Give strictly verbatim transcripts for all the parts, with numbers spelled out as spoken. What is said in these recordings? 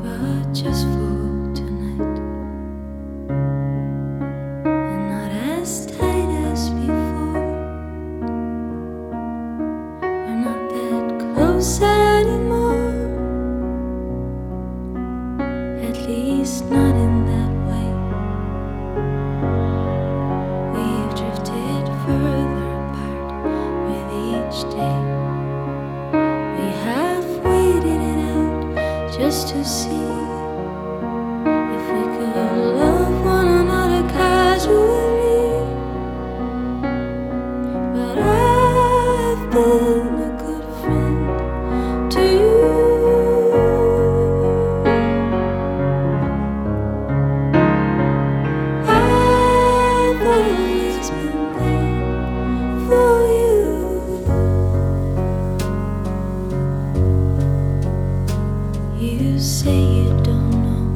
but just for tonight, and not as tight as before. We're not that close anymore, at least not in that way. We've drifted further apart with each day. We have waited it out just to see if we could love one another casually. But I've been a good friend to you. I've always been there for you. You say you don't know,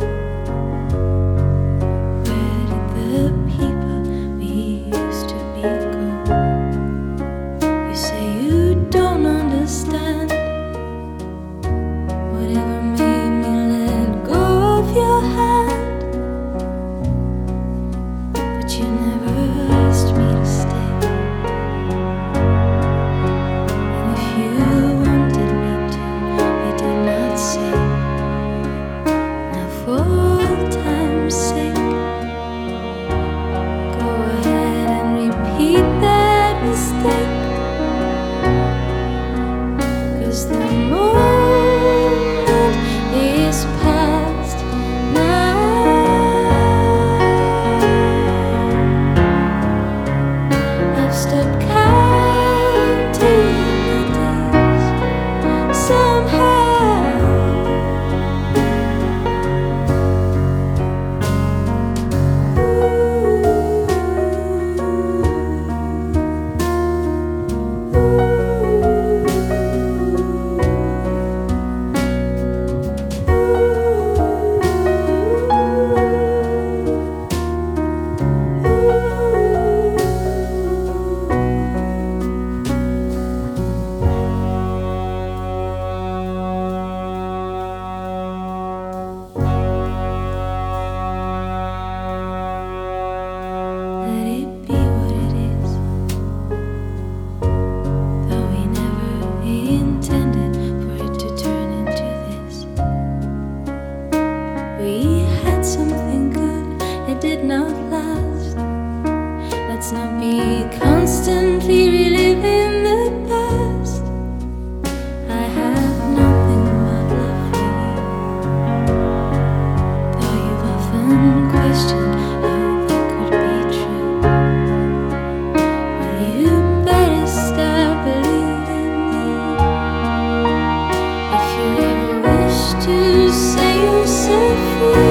where did the people we used to be go? You say you don't understand whatever made me let go of your hand, but you never asked me to stay. And if you wanted me to, you did not say. Now for all time's sake, go ahead and repeat that mistake, 'cause the moment is past now. I've stopped counting the days somehow. Let it be what it is, though we never intended for it to turn into this. We had something good, it did not last. Let's not be constantly reliving the past. I have nothing but love for you, though you've often questioned how that could be true. Well, you better start believing me. If you ever wish to say yourself free,